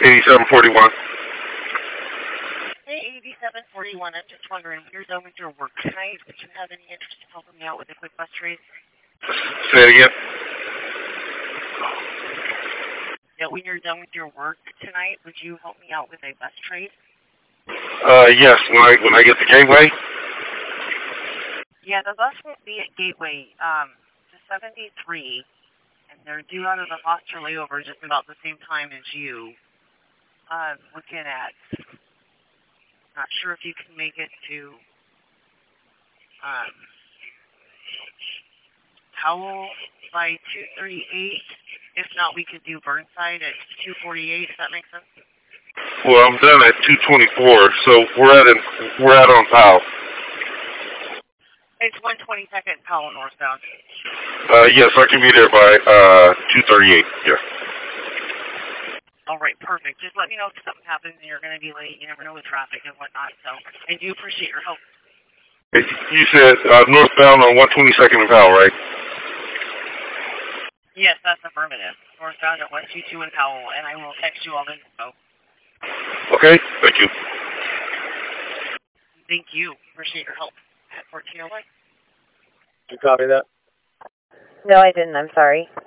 8741. Hey, 8741, I'm just wondering, you're done with your work tonight. Would you have any interest in helping me out with a quick bus trade? Say it again. Yeah, when you're done with your work tonight, would you help me out with a bus trade? Yes, when I get to Gateway. Yeah, the bus won't be at Gateway. The 73, and they're due out of the Foster layover just about the same time as you. Looking at, not sure if you can make it to Howell by 238. If not, we could do Burnside at 248. Does that make sense? Well, I'm done at 224, so we're out on Powell. It's 122nd Powell northbound. Yes, I can be there by 238. Yeah. All right, perfect. Just let me know if something happens and you're going to be late. You never know with traffic and whatnot. So I do appreciate your help. You said northbound on 122nd and Powell, right? Yes, that's affirmative. Northbound at 122 in Powell, and I will text you all the info. Okay, thank you. Thank you. Appreciate your help. At 1401. Did you copy that? No, I didn't. I'm sorry.